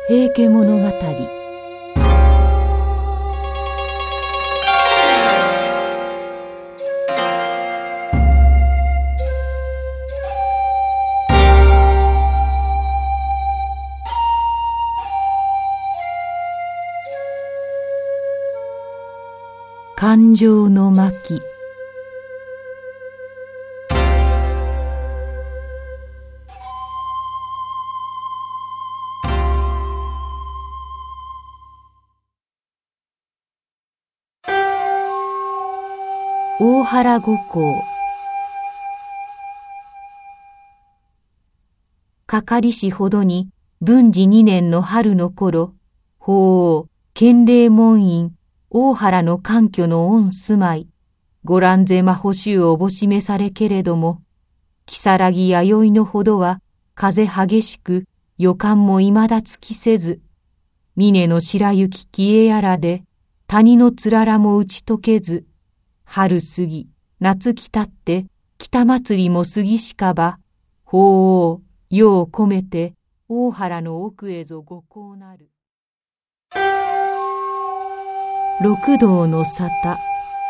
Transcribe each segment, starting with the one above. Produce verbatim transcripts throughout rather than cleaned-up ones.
平家物語。感情の巻。大原五行。かかりしほどに文治二年の春の頃、法皇建礼門院大原の官居の御住まい、ご覧ぜ魔法衆をおぼしめされけれども、如月弥生のほどは風激しく、予感もいまだつきせず、峰の白雪消えやらで、谷のつららも打ち解けず、春過ぎ、夏来たって、北祭りも過ぎしかば、法皇、世を込めて、大原の奥へぞご行なる。六道の沙汰。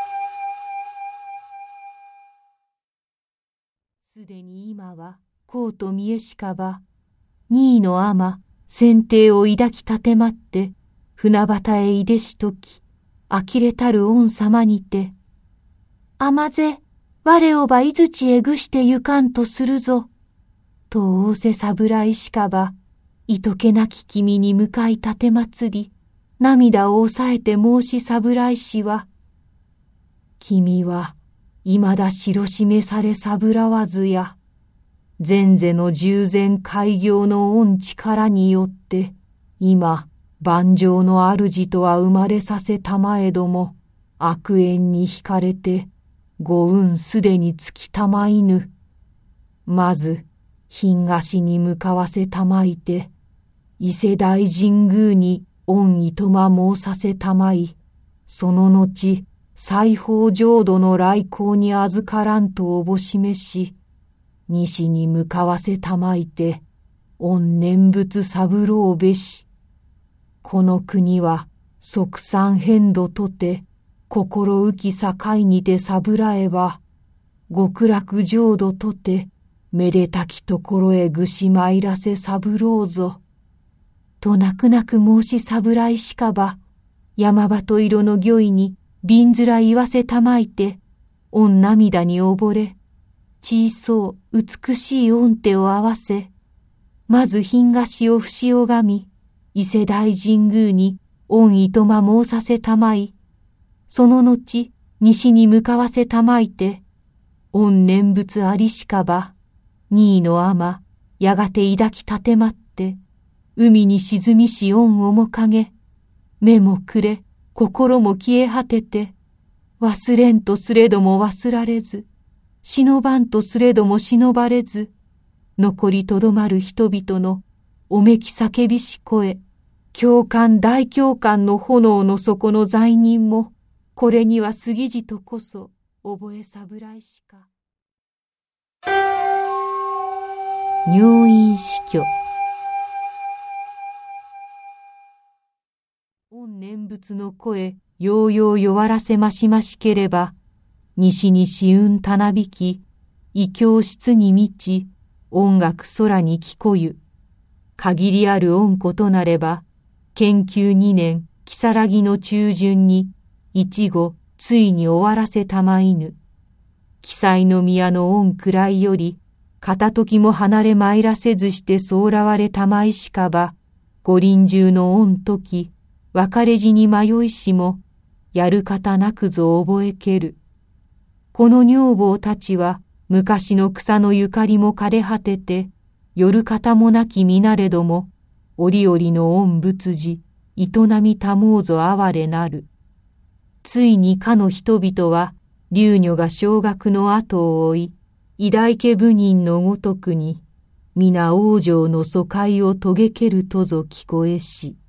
すでに今は、こうと見えしかば、二位の尼、先帝を抱きたてまって、船端へいでしとき、呆れたる御様にて、尼ぜ、我をばいずちへぐしてゆかんとするぞ。と仰せ侍しかば、いとけなき君に向かい立てまつり、涙を抑えて申し侍しは、君は、いまだ白示されさぶらわずや、前世の従前開業の御力によって、今、万丈の主とは生まれさせたまえども、悪縁に惹かれて、ご運すでにつきたまいぬ。まず、東に向かわせたまいて、伊勢大神宮に御いとま申させたまい、その後、西方浄土の来航に預からんとおぼしめし、西に向かわせたまいて、御念仏三郎べし。この国は、即三変度とて、心浮き境にてさぶらえば、極楽浄土とて、めでたきところへぐしまいらせさぶろうぞ。と泣く泣く申しさぶらいしかば、山鳩色の御意に瓶面言わせたまいて、御涙に溺れ、小そう美しい御手を合わせ、まず東を節拝み、伊勢大神宮に御いとま申させたまい、その後、西に向かわせたまいて、御念仏ありしかば、二位の尼、やがて抱きたてまって、海に沈みし御面影、目もくれ、心も消え果てて、忘れんとすれども忘られず、忍ばんとすれども忍ばれず、残りとどまる人々の、おめき叫びし声、共感大共感の炎の底の罪人も、これには過ぎじとこそ覚えさぶらいしか。入院死去。御念仏の声、ようよう弱らせましましければ、西に紫雲たなびき、異教室に満ち、音楽空に聞こゆ。限りある御ことなれば、研究二年、如月の中旬に、一後、ついに終わらせたまいぬ。記載の宮の御位より、片時も離れ参らせずしてそうらわれたまいしかば、五輪中の御時、別れ地に迷いしも、やる方なくぞ覚えける。この女房たちは、昔の草のゆかりも枯れ果てて、夜方もなきみなれども、折々の御仏事、営みたもうぞ哀れなる。ついにかの人々は、龍女が小学の後を追い、偉大家部人のごとくに、皆往生の疎開を遂げけるとぞ聞こえし。